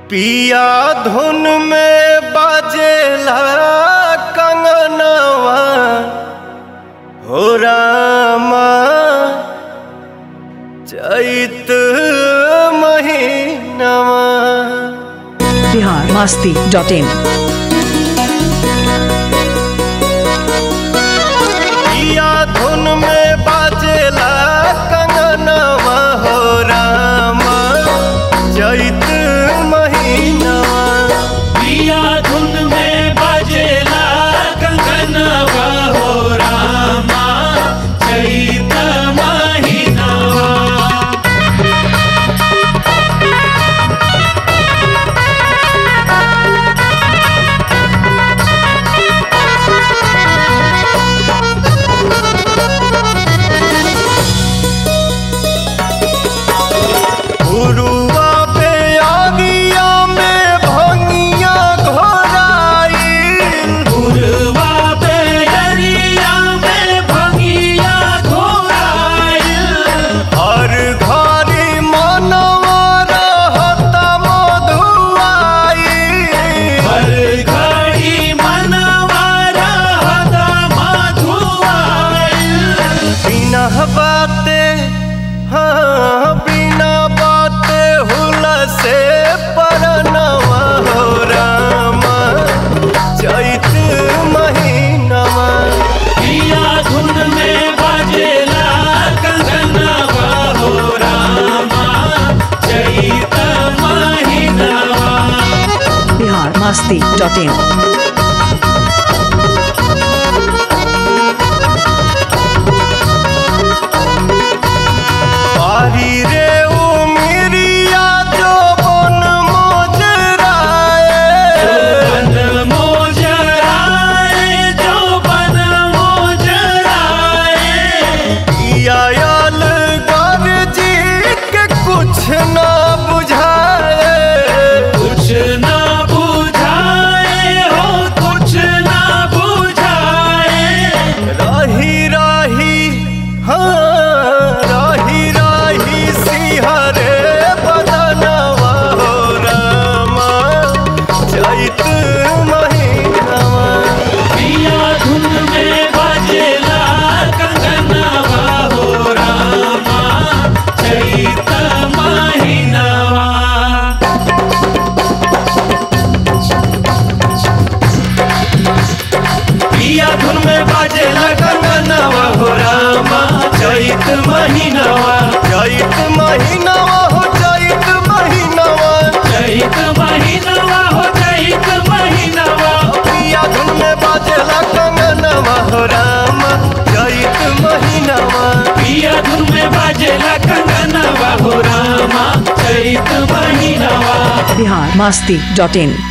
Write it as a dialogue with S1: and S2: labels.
S1: पिया धुन में बाजेला कंगनवा हो रामा चैत महीनवा।
S2: biharmasti.in
S1: पिया धुन में बाजेला कंगनवा हो रामा चैत महीनवा।
S3: पिया धुन में बाजेला कंगनवा हो रामा चैत महीनवा।
S1: बिना बाते हुला से परनवा हो रामा चैत महीनवा।
S3: पिया धुन में बाजेला कंगनवा हो रामा चैत महीनवा।
S2: biharmasti.in
S1: बारी रे उमिरिया जो बन मोजराए
S3: जो बन मोजराए
S1: आयल गर जी के कुछ ना बुझाए।
S3: कुछ ना बुझाए हो कुछ ना बुझाए।
S1: रही रही रही रही सिहरे बदनवा हो रामा चैत महीनवा।
S3: पिया धुन में बाजेला कंगनवा हो रामा चैत महीनवा। पिया धुन में बाजेला कंगनवा हो रामा चैत महीनवा।
S1: चैत महीनवा हो चैत महीनवा।
S3: चैत महीनवा हो चैत महीनवा।
S1: पिया धुन में बाजेला कंगनवा हो रामा चैत महीनवा।
S3: पिया धुन में बाजेला कंगनवा हो रामा चैत महीनवा।
S2: biharmasti.in